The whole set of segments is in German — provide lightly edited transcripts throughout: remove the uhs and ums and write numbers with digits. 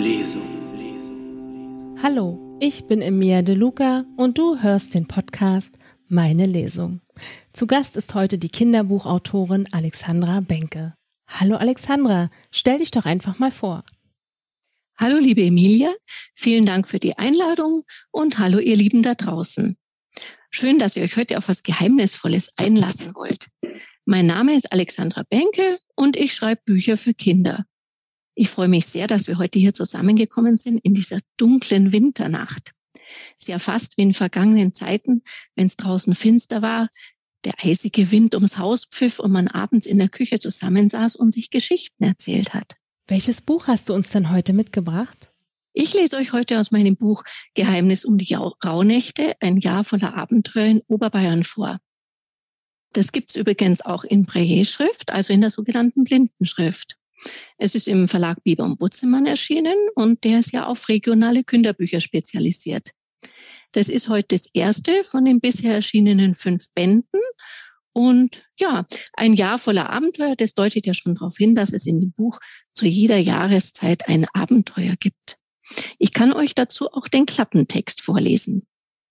Hallo, ich bin Emilia De Luca und du hörst den Podcast Meine Lesung. Zu Gast ist heute die Kinderbuchautorin Alexandra Benke. Hallo Alexandra, stell dich doch einfach mal vor. Hallo liebe Emilia, vielen Dank für die Einladung und hallo ihr Lieben da draußen. Schön, dass ihr euch heute auf was Geheimnisvolles einlassen wollt. Mein Name ist Alexandra Benke und ich schreibe Bücher für Kinder. Ich freue mich sehr, dass wir heute hier zusammengekommen sind in dieser dunklen Winternacht. Es ist ja fast wie in vergangenen Zeiten, wenn es draußen finster war, der eisige Wind ums Haus pfiff und man abends in der Küche zusammensaß und sich Geschichten erzählt hat. Welches Buch hast du uns denn heute mitgebracht? Ich lese euch heute aus meinem Buch Geheimnis um die Rauhnächte, ein Jahr voller Abenteuer in Oberbayern vor. Das gibt's übrigens auch in Braille-Schrift, also in der sogenannten Blindenschrift. Es ist im Verlag Bieber und Butzemann erschienen und der ist ja auf regionale Kinderbücher spezialisiert. Das ist heute das erste von den bisher erschienenen 5 Bänden. Und ja, ein Jahr voller Abenteuer, das deutet ja schon darauf hin, dass es in dem Buch zu jeder Jahreszeit ein Abenteuer gibt. Ich kann euch dazu auch den Klappentext vorlesen.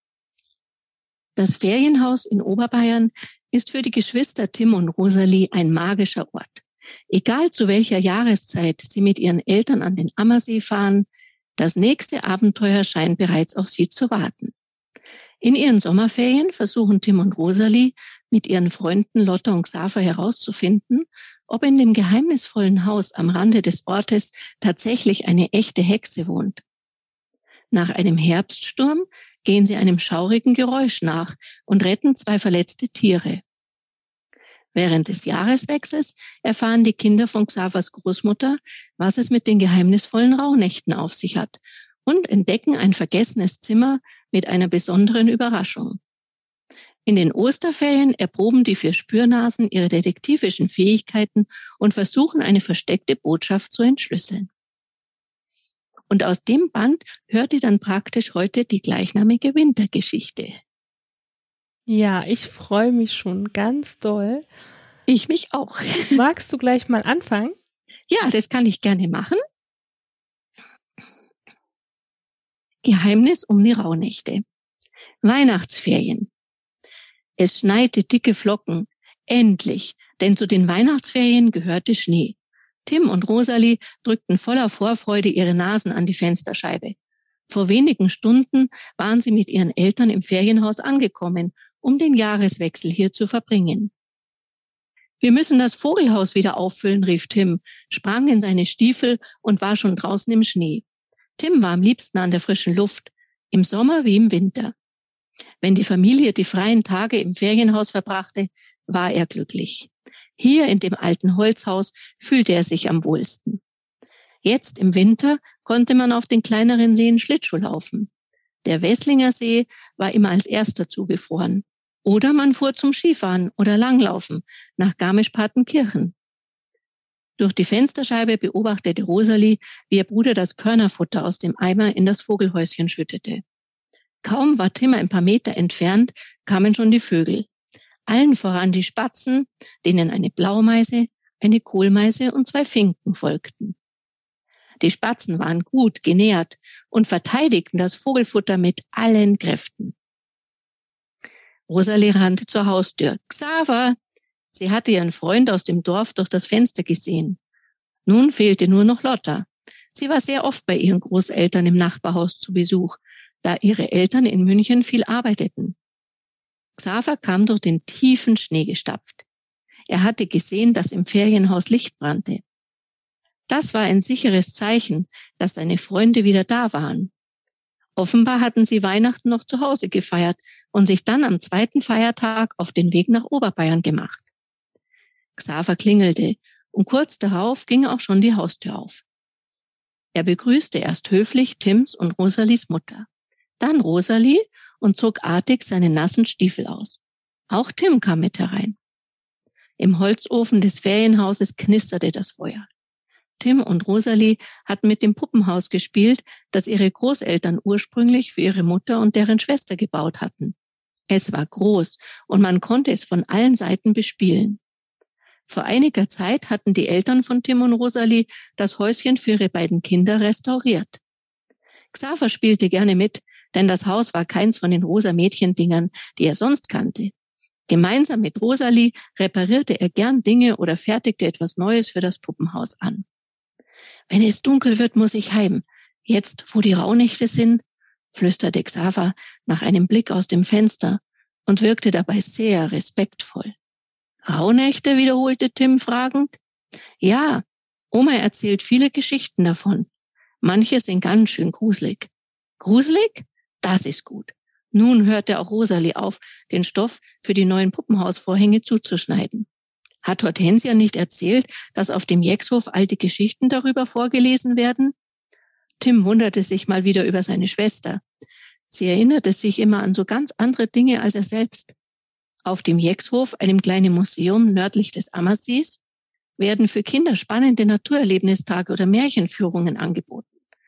Das Ferienhaus in Oberbayern ist für die Geschwister Tim und Rosalie ein magischer Ort. Egal zu welcher Jahreszeit sie mit ihren Eltern an den Ammersee fahren, das nächste Abenteuer scheint bereits auf sie zu warten. In ihren Sommerferien versuchen Tim und Rosalie mit ihren Freunden Lotta und Xaver herauszufinden, ob in dem geheimnisvollen Haus am Rande des Ortes tatsächlich eine echte Hexe wohnt. Nach einem Herbststurm gehen sie einem schaurigen Geräusch nach und retten 2 verletzte Tiere. Während des Jahreswechsels erfahren die Kinder von Xavers Großmutter, was es mit den geheimnisvollen Rauhnächten auf sich hat und entdecken ein vergessenes Zimmer mit einer besonderen Überraschung. In den Osterferien erproben die 4 Spürnasen ihre detektivischen Fähigkeiten und versuchen, eine versteckte Botschaft zu entschlüsseln. Und aus dem Band hört ihr dann praktisch heute die gleichnamige Wintergeschichte. Ja, ich freue mich schon ganz doll. Ich mich auch. Magst du gleich mal anfangen? Ja, das kann ich gerne machen. Geheimnis um die Rauhnächte. Weihnachtsferien. Es schneite dicke Flocken. Endlich, denn zu den Weihnachtsferien gehörte Schnee. Tim und Rosalie drückten voller Vorfreude ihre Nasen an die Fensterscheibe. Vor wenigen Stunden waren sie mit ihren Eltern im Ferienhaus angekommen, um den Jahreswechsel hier zu verbringen. Wir müssen das Vogelhaus wieder auffüllen, rief Tim, sprang in seine Stiefel und war schon draußen im Schnee. Tim war am liebsten an der frischen Luft, im Sommer wie im Winter. Wenn die Familie die freien Tage im Ferienhaus verbrachte, war er glücklich. Hier in dem alten Holzhaus fühlte er sich am wohlsten. Jetzt im Winter konnte man auf den kleineren Seen Schlittschuh laufen. Der Wesslinger See war immer als erster zugefroren. Oder man fuhr zum Skifahren oder Langlaufen nach Garmisch-Partenkirchen. Durch die Fensterscheibe beobachtete Rosalie, wie ihr Bruder das Körnerfutter aus dem Eimer in das Vogelhäuschen schüttete. Kaum war Tim ein paar Meter entfernt, kamen schon die Vögel. Allen voran die Spatzen, denen eine Blaumeise, eine Kohlmeise und 2 Finken folgten. Die Spatzen waren gut genährt und verteidigten das Vogelfutter mit allen Kräften. Rosalie rannte zur Haustür. Xaver! Sie hatte ihren Freund aus dem Dorf durch das Fenster gesehen. Nun fehlte nur noch Lotta. Sie war sehr oft bei ihren Großeltern im Nachbarhaus zu Besuch, da ihre Eltern in München viel arbeiteten. Xaver kam durch den tiefen Schnee gestapft. Er hatte gesehen, dass im Ferienhaus Licht brannte. Das war ein sicheres Zeichen, dass seine Freunde wieder da waren. Offenbar hatten sie Weihnachten noch zu Hause gefeiert und sich dann am 2. Feiertag auf den Weg nach Oberbayern gemacht. Xaver klingelte und kurz darauf ging auch schon die Haustür auf. Er begrüßte erst höflich Tims und Rosalies Mutter, dann Rosalie und zog artig seine nassen Stiefel aus. Auch Tim kam mit herein. Im Holzofen des Ferienhauses knisterte das Feuer. Tim und Rosalie hatten mit dem Puppenhaus gespielt, das ihre Großeltern ursprünglich für ihre Mutter und deren Schwester gebaut hatten. Es war groß und man konnte es von allen Seiten bespielen. Vor einiger Zeit hatten die Eltern von Tim und Rosalie das Häuschen für ihre beiden Kinder restauriert. Xaver spielte gerne mit, denn das Haus war keins von den rosa Mädchendingern, die er sonst kannte. Gemeinsam mit Rosalie reparierte er gern Dinge oder fertigte etwas Neues für das Puppenhaus an. Wenn es dunkel wird, muss ich heim. Jetzt, wo die Rauhnächte sind, flüsterte Xaver nach einem Blick aus dem Fenster und wirkte dabei sehr respektvoll. Rauhnächte, wiederholte Tim fragend. Ja, Oma erzählt viele Geschichten davon. Manche sind ganz schön gruselig. Gruselig? Das ist gut. Nun hörte auch Rosalie auf, den Stoff für die neuen Puppenhausvorhänge zuzuschneiden. Hat Hortensia nicht erzählt, dass auf dem Jexhof alte Geschichten darüber vorgelesen werden? Tim wunderte sich mal wieder über seine Schwester. Sie erinnerte sich immer an so ganz andere Dinge als er selbst. Auf dem Jexhof, einem kleinen Museum nördlich des Ammersees, werden für Kinder spannende Naturerlebnistage oder Märchenführungen angeboten.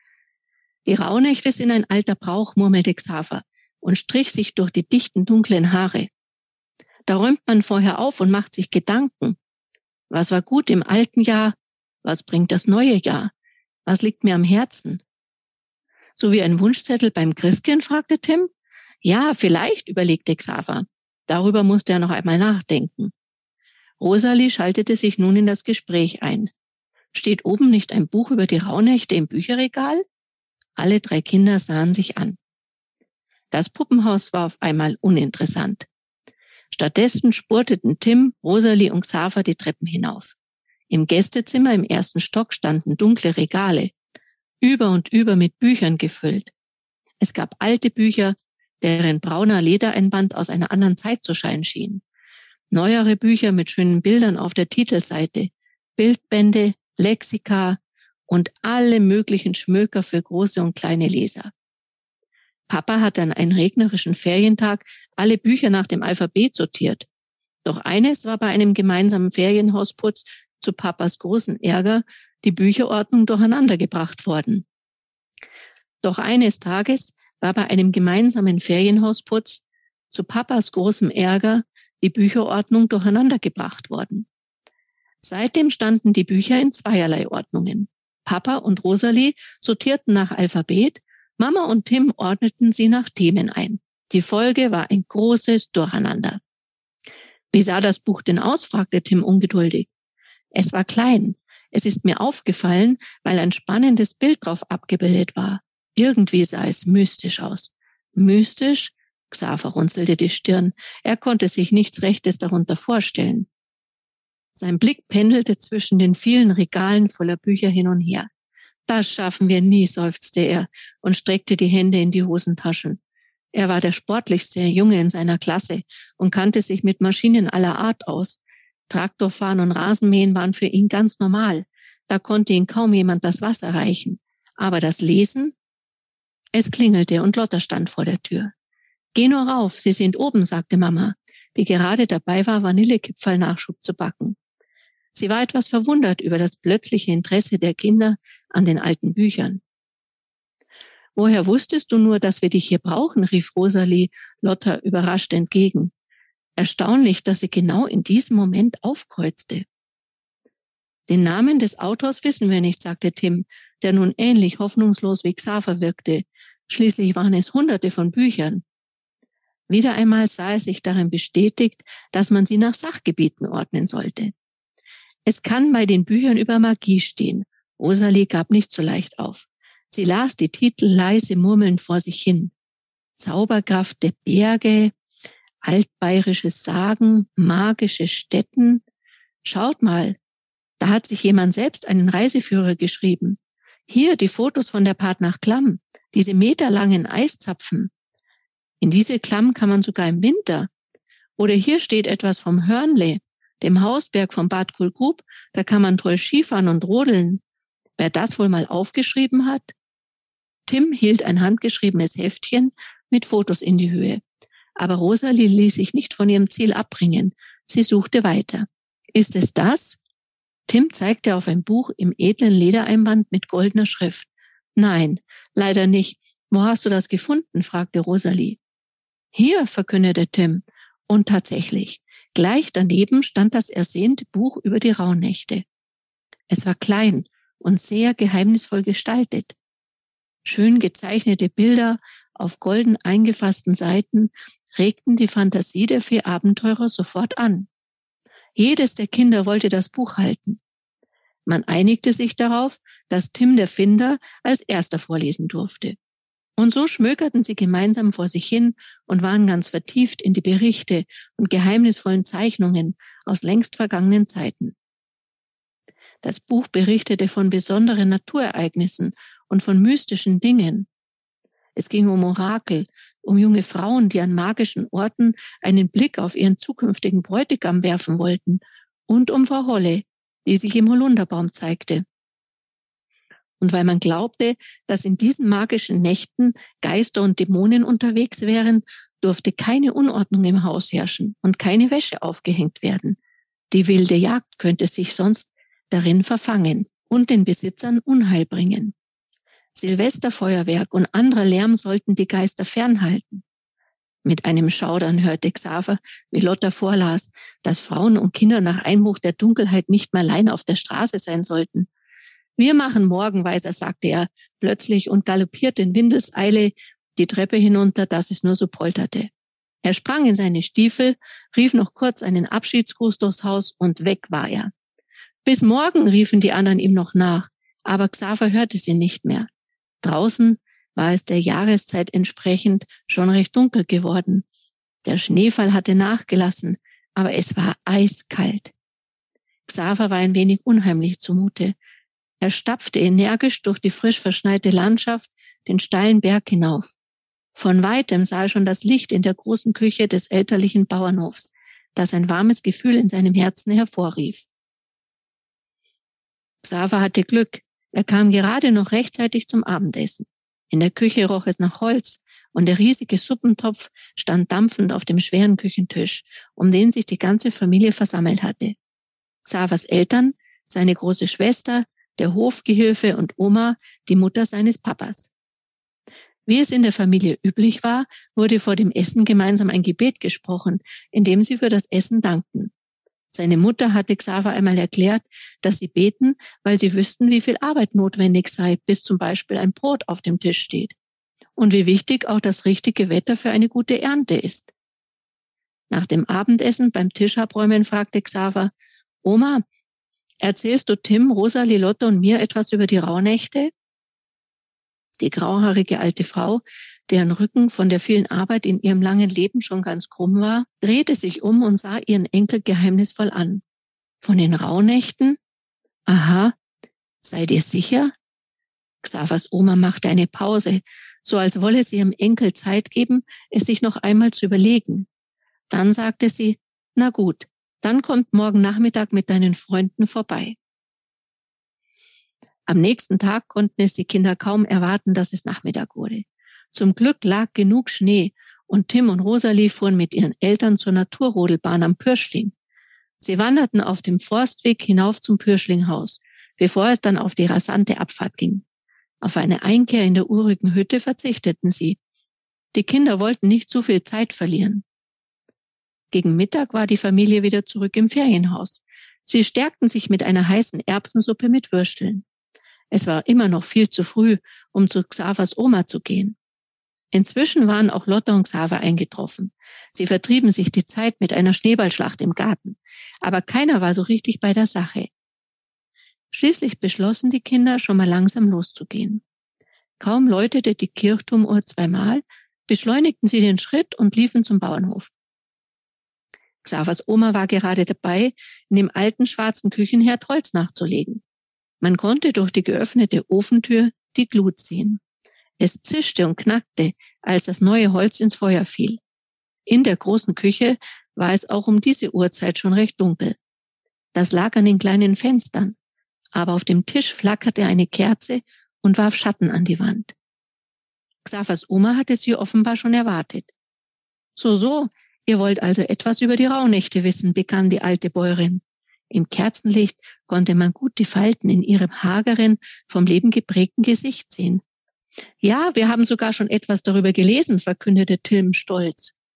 Die Rauhnächte sind ein alter Brauch, murmelte Xaver und strich sich durch die dichten, dunklen Haare. Da räumt man vorher auf und macht sich Gedanken. Was war gut im alten Jahr? Was bringt das neue Jahr? Was liegt mir am Herzen? So wie ein Wunschzettel beim Christkind, fragte Tim. Ja, vielleicht, überlegte Xaver. Darüber musste er noch einmal nachdenken. Rosalie schaltete sich nun in das Gespräch ein. Steht oben nicht ein Buch über die Rauhnächte im Bücherregal? Alle drei Kinder sahen sich an. Das Puppenhaus war auf einmal uninteressant. Stattdessen spurteten Tim, Rosalie und Xaver die Treppen hinauf. Im Gästezimmer im ersten Stock standen dunkle Regale, über und über mit Büchern gefüllt. Es gab alte Bücher, deren brauner Ledereinband aus einer anderen Zeit zu scheinen schien. Neuere Bücher mit schönen Bildern auf der Titelseite, Bildbände, Lexika und alle möglichen Schmöker für große und kleine Leser. Papa hatte an einem regnerischen Ferientag alle Bücher nach dem Alphabet sortiert. Doch eines war bei einem gemeinsamen Ferienhausputz zu Papas großen Ärger die Bücherordnung durcheinandergebracht worden. Doch eines Tages war bei einem gemeinsamen Ferienhausputz zu Papas großem Ärger die Bücherordnung durcheinandergebracht worden. Seitdem standen die Bücher in zweierlei Ordnungen. Papa und Rosalie sortierten nach Alphabet, Mama und Tim ordneten sie nach Themen ein. Die Folge war ein großes Durcheinander. Wie sah das Buch denn aus? Fragte Tim ungeduldig. Es war klein. Es ist mir aufgefallen, weil ein spannendes Bild drauf abgebildet war. Irgendwie sah es mystisch aus. Mystisch? Xaver runzelte die Stirn. Er konnte sich nichts Rechtes darunter vorstellen. Sein Blick pendelte zwischen den vielen Regalen voller Bücher hin und her. Das schaffen wir nie, seufzte er und streckte die Hände in die Hosentaschen. Er war der sportlichste Junge in seiner Klasse und kannte sich mit Maschinen aller Art aus. Traktorfahren und Rasenmähen waren für ihn ganz normal. Da konnte ihn kaum jemand das Wasser reichen. Aber das Lesen? Es klingelte und Lotta stand vor der Tür. Geh nur rauf, Sie sind oben, sagte Mama, die gerade dabei war, Vanillekipferl-Nachschub zu backen. Sie war etwas verwundert über das plötzliche Interesse der Kinder an den alten Büchern. Woher wusstest du nur, dass wir dich hier brauchen, rief Rosalie Lotta überrascht entgegen. Erstaunlich, dass sie genau in diesem Moment aufkreuzte. Den Namen des Autors wissen wir nicht, sagte Tim, der nun ähnlich hoffnungslos wie Xaver wirkte. Schließlich waren es Hunderte von Büchern. Wieder einmal sah er sich darin bestätigt, dass man sie nach Sachgebieten ordnen sollte. Es kann bei den Büchern über Magie stehen. Rosalie gab nicht so leicht auf. Sie las die Titel leise murmelnd vor sich hin. Zauberkraft der Berge, altbayerische Sagen, magische Stätten. Schaut mal, da hat sich jemand selbst einen Reiseführer geschrieben. Hier die Fotos von der Fahrt nach Klamm, diese meterlangen Eiszapfen. In diese Klamm kann man sogar im Winter. Oder hier steht etwas vom Hörnle, dem Hausberg von Bad Kulkub, da kann man toll Skifahren und rodeln. Wer das wohl mal aufgeschrieben hat? Tim hielt ein handgeschriebenes Heftchen mit Fotos in die Höhe. Aber Rosalie ließ sich nicht von ihrem Ziel abbringen. Sie suchte weiter. Ist es das? Tim zeigte auf ein Buch im edlen Ledereinband mit goldener Schrift. Nein, leider nicht. Wo hast du das gefunden? Fragte Rosalie. Hier, verkündete Tim. Und tatsächlich, Gleich daneben stand das ersehnte Buch über die Rauhnächte. Es war klein und sehr geheimnisvoll gestaltet. Schön gezeichnete Bilder auf golden eingefassten Seiten regten die Fantasie der 4 Abenteurer sofort an. Jedes der Kinder wollte das Buch halten. Man einigte sich darauf, dass Tim, der Finder, als erster vorlesen durfte. Und so schmökerten sie gemeinsam vor sich hin und waren ganz vertieft in die Berichte und geheimnisvollen Zeichnungen aus längst vergangenen Zeiten. Das Buch berichtete von besonderen Naturereignissen und von mystischen Dingen. Es ging um Orakel, um junge Frauen, die an magischen Orten einen Blick auf ihren zukünftigen Bräutigam werfen wollten, und um Frau Holle, die sich im Holunderbaum zeigte. Und weil man glaubte, dass in diesen magischen Nächten Geister und Dämonen unterwegs wären, durfte keine Unordnung im Haus herrschen und keine Wäsche aufgehängt werden. Die wilde Jagd könnte sich sonst darin verfangen und den Besitzern Unheil bringen. Silvesterfeuerwerk und anderer Lärm sollten die Geister fernhalten. Mit einem Schaudern hörte Xaver, wie Lotta vorlas, dass Frauen und Kinder nach Einbruch der Dunkelheit nicht mehr allein auf der Straße sein sollten. Wir machen morgen weiter, sagte er plötzlich und galoppierte in Windeseile die Treppe hinunter, dass es nur so polterte. Er sprang in seine Stiefel, rief noch kurz einen Abschiedsgruß durchs Haus und weg war er. Bis morgen, riefen die anderen ihm noch nach, aber Xaver hörte sie nicht mehr. Draußen war es der Jahreszeit entsprechend schon recht dunkel geworden. Der Schneefall hatte nachgelassen, aber es war eiskalt. Xaver war ein wenig unheimlich zumute. Er stapfte energisch durch die frisch verschneite Landschaft den steilen Berg hinauf. Von weitem sah er schon das Licht in der großen Küche des elterlichen Bauernhofs, das ein warmes Gefühl in seinem Herzen hervorrief. Xaver hatte Glück. Er kam gerade noch rechtzeitig zum Abendessen. In der Küche roch es nach Holz und der riesige Suppentopf stand dampfend auf dem schweren Küchentisch, um den sich die ganze Familie versammelt hatte. Xavers Eltern, seine große Schwester, der Hofgehilfe und Oma, die Mutter seines Papas. Wie es in der Familie üblich war, wurde vor dem Essen gemeinsam ein Gebet gesprochen, in dem sie für das Essen dankten. Seine Mutter hatte Xaver einmal erklärt, dass sie beten, weil sie wüssten, wie viel Arbeit notwendig sei, bis zum Beispiel ein Brot auf dem Tisch steht. Und wie wichtig auch das richtige Wetter für eine gute Ernte ist. Nach dem Abendessen beim Tischabräumen fragte Xaver, Oma, erzählst du Tim, Rosalie, Lotte und mir etwas über die Rauhnächte? Die grauhaarige alte Frau, deren Rücken von der vielen Arbeit in ihrem langen Leben schon ganz krumm war, drehte sich um und sah ihren Enkel geheimnisvoll an. Von den Rauhnächten? Aha, seid ihr sicher? Xavers Oma machte eine Pause, so als wolle sie ihrem Enkel Zeit geben, es sich noch einmal zu überlegen. Dann sagte sie, na gut, dann kommt morgen Nachmittag mit deinen Freunden vorbei. Am nächsten Tag konnten es die Kinder kaum erwarten, dass es Nachmittag wurde. Zum Glück lag genug Schnee und Tim und Rosalie fuhren mit ihren Eltern zur Naturrodelbahn am Pürschling. Sie wanderten auf dem Forstweg hinauf zum Pürschlinghaus, bevor es dann auf die rasante Abfahrt ging. Auf eine Einkehr in der urigen Hütte verzichteten sie. Die Kinder wollten nicht zu viel Zeit verlieren. Gegen Mittag war die Familie wieder zurück im Ferienhaus. Sie stärkten sich mit einer heißen Erbsensuppe mit Würsteln. Es war immer noch viel zu früh, um zu Xavers Oma zu gehen. Inzwischen waren auch Lotta und Xaver eingetroffen. Sie vertrieben sich die Zeit mit einer Schneeballschlacht im Garten, aber keiner war so richtig bei der Sache. Schließlich beschlossen die Kinder, schon mal langsam loszugehen. Kaum läutete die Kirchturmuhr 2-mal, beschleunigten sie den Schritt und liefen zum Bauernhof. Xavers Oma war gerade dabei, in dem alten schwarzen Küchenherd Holz nachzulegen. Man konnte durch die geöffnete Ofentür die Glut sehen. Es zischte und knackte, als das neue Holz ins Feuer fiel. In der großen Küche war es auch um diese Uhrzeit schon recht dunkel. Das lag an den kleinen Fenstern, aber auf dem Tisch flackerte eine Kerze und warf Schatten an die Wand. Xavers Oma hatte sie offenbar schon erwartet. So, ihr wollt also etwas über die Rauhnächte wissen, begann die alte Bäuerin. Im Kerzenlicht konnte man gut die Falten in ihrem hageren, vom Leben geprägten Gesicht sehen. Ja, wir haben sogar schon etwas darüber gelesen, verkündete Tim stolz.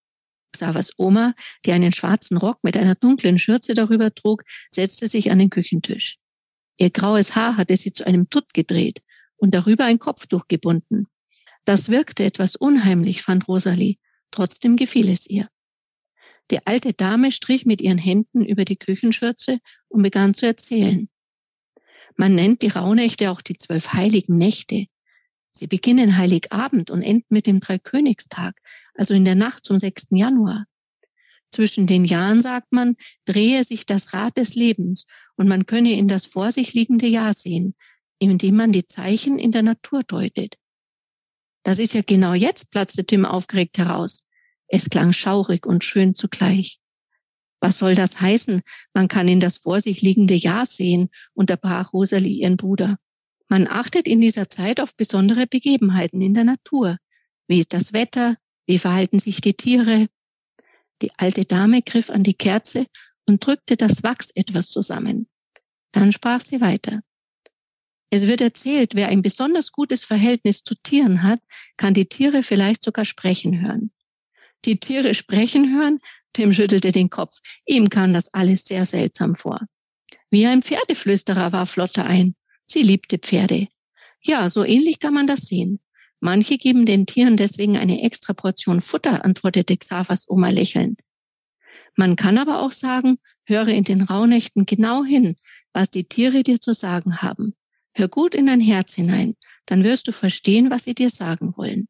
Xavers Oma, die einen schwarzen Rock mit einer dunklen Schürze darüber trug, setzte sich an den Küchentisch. Ihr graues Haar hatte sie zu einem Tutt gedreht und darüber ein Kopftuch gebunden. Das wirkte etwas unheimlich, fand Rosalie. Trotzdem gefiel es ihr. Die alte Dame strich mit ihren Händen über die Küchenschürze und begann zu erzählen. Man nennt die Rauhnächte auch die 12 heiligen Nächte. Sie beginnen Heiligabend und enden mit dem Dreikönigstag, also in der Nacht zum 6. Januar. Zwischen den Jahren, sagt man, drehe sich das Rad des Lebens und man könne in das vor sich liegende Jahr sehen, indem man die Zeichen in der Natur deutet. Das ist ja genau jetzt, platzte Tim aufgeregt heraus. Es klang schaurig und schön zugleich. Was soll das heißen? Man kann in das vor sich liegende Jahr sehen, unterbrach Rosalie ihren Bruder. Man achtet in dieser Zeit auf besondere Begebenheiten in der Natur. Wie ist das Wetter? Wie verhalten sich die Tiere? Die alte Dame griff an die Kerze und drückte das Wachs etwas zusammen. Dann sprach sie weiter. Es wird erzählt, wer ein besonders gutes Verhältnis zu Tieren hat, kann die Tiere vielleicht sogar sprechen hören. Die Tiere sprechen hören? Tim schüttelte den Kopf. Ihm kam das alles sehr seltsam vor. Wie ein Pferdeflüsterer, warf Lotta ein. Sie liebte Pferde. Ja, so ähnlich kann man das sehen. Manche geben den Tieren deswegen eine extra Portion Futter, antwortete Xavers Oma lächelnd. Man kann aber auch sagen, höre in den Rauhnächten genau hin, was die Tiere dir zu sagen haben. Hör gut in dein Herz hinein, dann wirst du verstehen, was sie dir sagen wollen.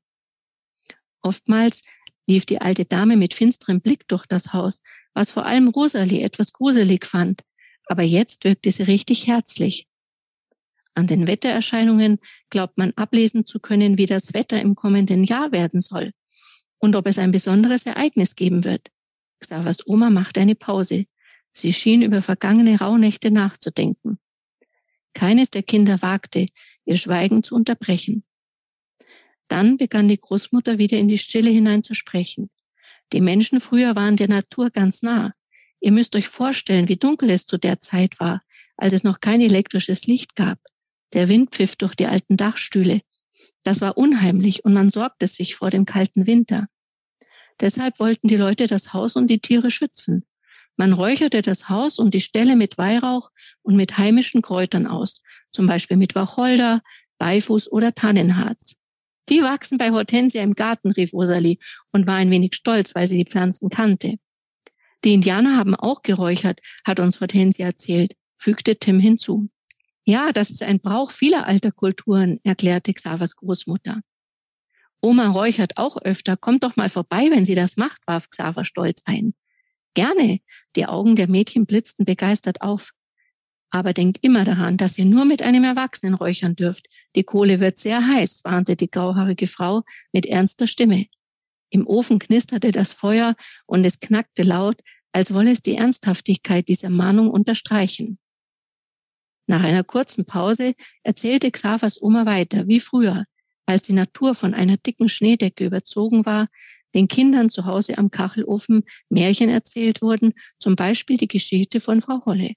Oftmals lief die alte Dame mit finsterem Blick durch das Haus, was vor allem Rosalie etwas gruselig fand, aber jetzt wirkte sie richtig herzlich. An den Wettererscheinungen glaubt man ablesen zu können, wie das Wetter im kommenden Jahr werden soll und ob es ein besonderes Ereignis geben wird. Xavers Oma machte eine Pause. Sie schien über vergangene Rauhnächte nachzudenken. Keines der Kinder wagte, ihr Schweigen zu unterbrechen. Dann begann die Großmutter wieder in die Stille hinein zu sprechen. Die Menschen früher waren der Natur ganz nah. Ihr müsst euch vorstellen, wie dunkel es zu der Zeit war, als es noch kein elektrisches Licht gab. Der Wind pfiff durch die alten Dachstühle. Das war unheimlich und man sorgte sich vor dem kalten Winter. Deshalb wollten die Leute das Haus und die Tiere schützen. Man räucherte das Haus und die Ställe mit Weihrauch und mit heimischen Kräutern aus, zum Beispiel mit Wacholder, Beifuß oder Tannenharz. Die wachsen bei Hortensia im Garten, rief Rosalie und war ein wenig stolz, weil sie die Pflanzen kannte. Die Indianer haben auch geräuchert, hat uns Hortensia erzählt, fügte Tim hinzu. Ja, das ist ein Brauch vieler alter Kulturen, erklärte Xavers Großmutter. Oma räuchert auch öfter, kommt doch mal vorbei, wenn sie das macht, warf Xaver stolz ein. Gerne, die Augen der Mädchen blitzten begeistert auf. Aber denkt immer daran, dass ihr nur mit einem Erwachsenen räuchern dürft. Die Kohle wird sehr heiß, warnte die grauhaarige Frau mit ernster Stimme. Im Ofen knisterte das Feuer und es knackte laut, als wolle es die Ernsthaftigkeit dieser Mahnung unterstreichen. Nach einer kurzen Pause erzählte Xavers Oma weiter, wie früher, als die Natur von einer dicken Schneedecke überzogen war, den Kindern zu Hause am Kachelofen Märchen erzählt wurden, zum Beispiel die Geschichte von Frau Holle.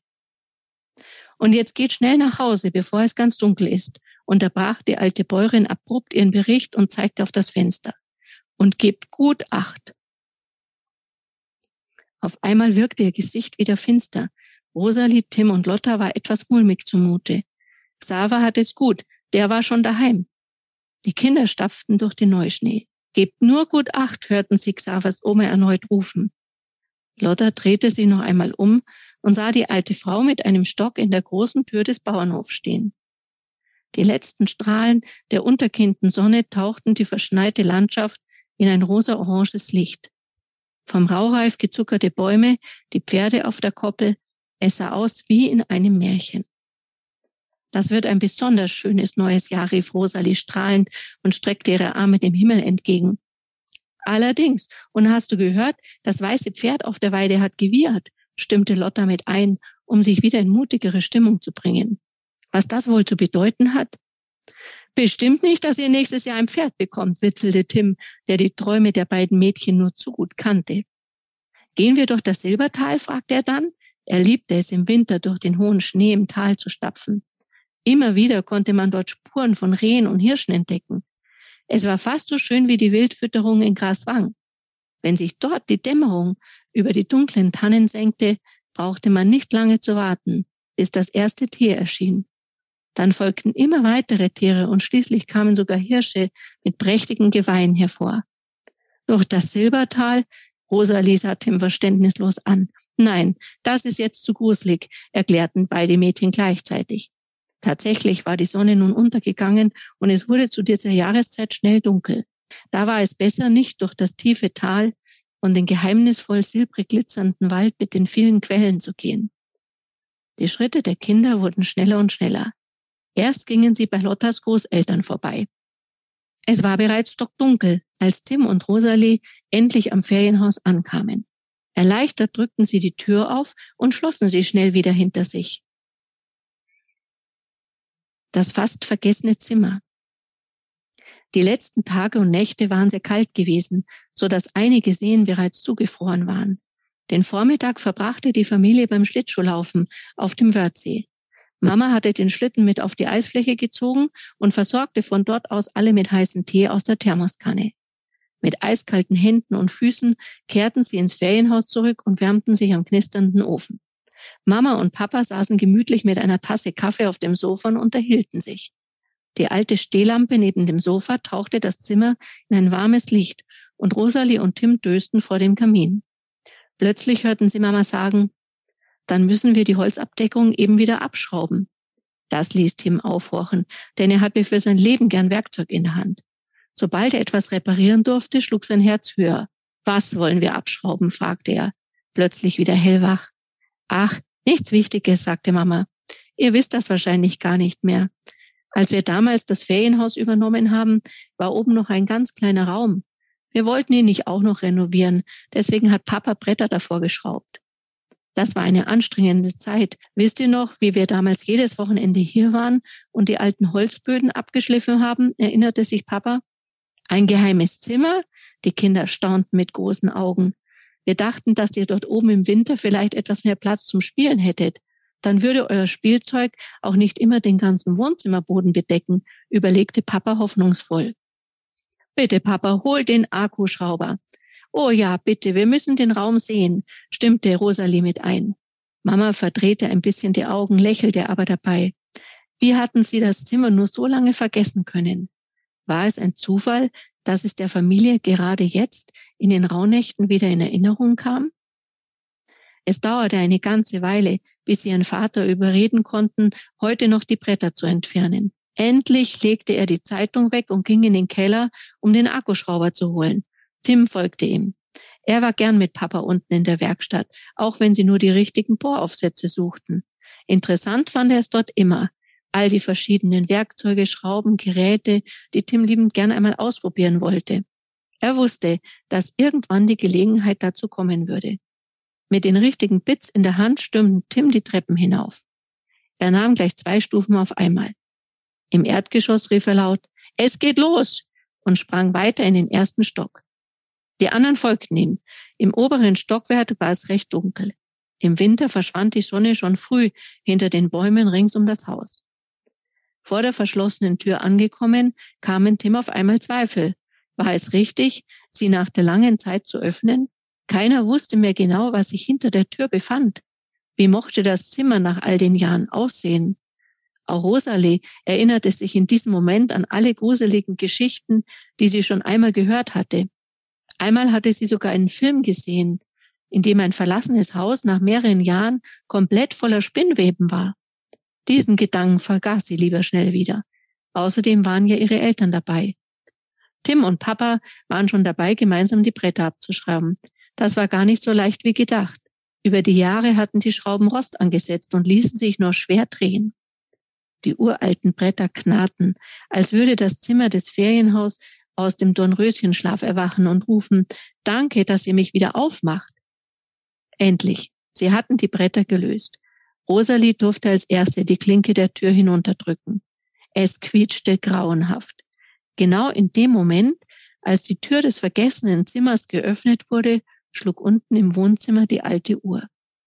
Und jetzt geht schnell nach Hause, bevor es ganz dunkel ist, unterbrach die alte Bäuerin abrupt ihren Bericht und zeigte auf das Fenster. Und gebt gut Acht. Auf einmal wirkte ihr Gesicht wieder finster. Rosalie, Tim und Lotta war etwas mulmig zumute. Xaver hatte es gut, der war schon daheim. Die Kinder stapften durch den Neuschnee. Gebt nur gut Acht, hörten sie Xavers Oma erneut rufen. Lotta drehte sich noch einmal um und sah die alte Frau mit einem Stock in der großen Tür des Bauernhofs stehen. Die letzten Strahlen der untergehenden Sonne tauchten die verschneite Landschaft in ein rosa-oranges Licht. Vom Raureif gezuckerte Bäume, die Pferde auf der Koppel, es sah aus wie in einem Märchen. Das wird ein besonders schönes neues Jahr, rief Rosalie strahlend und streckte ihre Arme dem Himmel entgegen. Allerdings, und hast du gehört, das weiße Pferd auf der Weide hat gewiehert, stimmte Lotta mit ein, um sich wieder in mutigere Stimmung zu bringen. Was das wohl zu bedeuten hat? Bestimmt nicht, dass ihr nächstes Jahr ein Pferd bekommt, witzelte Tim, der die Träume der beiden Mädchen nur zu gut kannte. Gehen wir durch das Silbertal, fragte er dann. Er liebte es, im Winter durch den hohen Schnee im Tal zu stapfen. Immer wieder konnte man dort Spuren von Rehen und Hirschen entdecken. Es war fast so schön wie die Wildfütterung in Graswang. Wenn sich dort die Dämmerung über die dunklen Tannen senkte, brauchte man nicht lange zu warten, bis das erste Tier erschien. Dann folgten immer weitere Tiere und schließlich kamen sogar Hirsche mit prächtigen Geweihen hervor. Durch das Silbertal, Rosalie sah Tim verständnislos an. Nein, das ist jetzt zu gruselig, erklärten beide Mädchen gleichzeitig. Tatsächlich war die Sonne nun untergegangen und es wurde zu dieser Jahreszeit schnell dunkel. Da war es besser, nicht durch das tiefe Tal und den geheimnisvoll silbrig glitzernden Wald mit den vielen Quellen zu gehen. Die Schritte der Kinder wurden schneller und schneller. Erst gingen sie bei Lottas Großeltern vorbei. Es war bereits stockdunkel, als Tim und Rosalie endlich am Ferienhaus ankamen. Erleichtert drückten sie die Tür auf und schlossen sie schnell wieder hinter sich. Das fast vergessene Zimmer. Die letzten Tage und Nächte waren sehr kalt gewesen, so dass einige Seen bereits zugefroren waren. Den Vormittag verbrachte die Familie beim Schlittschuhlaufen auf dem Wörthsee. Mama hatte den Schlitten mit auf die Eisfläche gezogen und versorgte von dort aus alle mit heißem Tee aus der Thermoskanne. Mit eiskalten Händen und Füßen kehrten sie ins Ferienhaus zurück und wärmten sich am knisternden Ofen. Mama und Papa saßen gemütlich mit einer Tasse Kaffee auf dem Sofa und unterhielten sich. Die alte Stehlampe neben dem Sofa tauchte das Zimmer in ein warmes Licht und Rosalie und Tim dösten vor dem Kamin. Plötzlich hörten sie Mama sagen, dann müssen wir die Holzabdeckung eben wieder abschrauben. Das ließ Tim aufhorchen, denn er hatte für sein Leben gern Werkzeug in der Hand. Sobald er etwas reparieren durfte, schlug sein Herz höher. Was wollen wir abschrauben, fragte er, plötzlich wieder hellwach. Ach, nichts Wichtiges, sagte Mama. Ihr wisst das wahrscheinlich gar nicht mehr. Als wir damals das Ferienhaus übernommen haben, war oben noch ein ganz kleiner Raum. Wir wollten ihn nicht auch noch renovieren, deswegen hat Papa Bretter davor geschraubt. Das war eine anstrengende Zeit. Wisst ihr noch, wie wir damals jedes Wochenende hier waren und die alten Holzböden abgeschliffen haben, erinnerte sich Papa. Ein geheimes Zimmer? Die Kinder staunten mit großen Augen. Wir dachten, dass ihr dort oben im Winter vielleicht etwas mehr Platz zum Spielen hättet. Dann würde euer Spielzeug auch nicht immer den ganzen Wohnzimmerboden bedecken, überlegte Papa hoffnungsvoll. Bitte, Papa, hol den Akkuschrauber. Oh ja, bitte, wir müssen den Raum sehen, stimmte Rosalie mit ein. Mama verdrehte ein bisschen die Augen, lächelte aber dabei. Wie hatten sie das Zimmer nur so lange vergessen können? War es ein Zufall, dass es der Familie gerade jetzt in den Rauhnächten wieder in Erinnerung kam? Es dauerte eine ganze Weile, bis sie ihren Vater überreden konnten, heute noch die Bretter zu entfernen. Endlich legte er die Zeitung weg und ging in den Keller, um den Akkuschrauber zu holen. Tim folgte ihm. Er war gern mit Papa unten in der Werkstatt, auch wenn sie nur die richtigen Bohraufsätze suchten. Interessant fand er es dort immer. All die verschiedenen Werkzeuge, Schrauben, Geräte, die Tim liebend gern einmal ausprobieren wollte. Er wusste, dass irgendwann die Gelegenheit dazu kommen würde. Mit den richtigen Bits in der Hand stürmte Tim die Treppen hinauf. Er nahm gleich 2 Stufen auf einmal. Im Erdgeschoss rief er laut, »Es geht los!« und sprang weiter in den ersten Stock. Die anderen folgten ihm. Im oberen Stockwerk war es recht dunkel. Im Winter verschwand die Sonne schon früh hinter den Bäumen rings um das Haus. Vor der verschlossenen Tür angekommen, kamen Tim auf einmal Zweifel. War es richtig, sie nach der langen Zeit zu öffnen? Keiner wusste mehr genau, was sich hinter der Tür befand. Wie mochte das Zimmer nach all den Jahren aussehen? Auch Rosalie erinnerte sich in diesem Moment an alle gruseligen Geschichten, die sie schon einmal gehört hatte. Einmal hatte sie sogar einen Film gesehen, in dem ein verlassenes Haus nach mehreren Jahren komplett voller Spinnweben war. Diesen Gedanken vergaß sie lieber schnell wieder. Außerdem waren ja ihre Eltern dabei. Tim und Papa waren schon dabei, gemeinsam die Bretter abzuschrauben. Das war gar nicht so leicht wie gedacht. Über die Jahre hatten die Schrauben Rost angesetzt und ließen sich nur schwer drehen. Die uralten Bretter knarrten, als würde das Zimmer des Ferienhaus aus dem Dornröschenschlaf erwachen und rufen, »Danke, dass ihr mich wieder aufmacht.« Endlich, sie hatten die Bretter gelöst. Rosalie durfte als Erste die Klinke der Tür hinunterdrücken. Es quietschte grauenhaft. Genau in dem Moment, als die Tür des vergessenen Zimmers geöffnet wurde, schlug unten im Wohnzimmer die alte Uhr.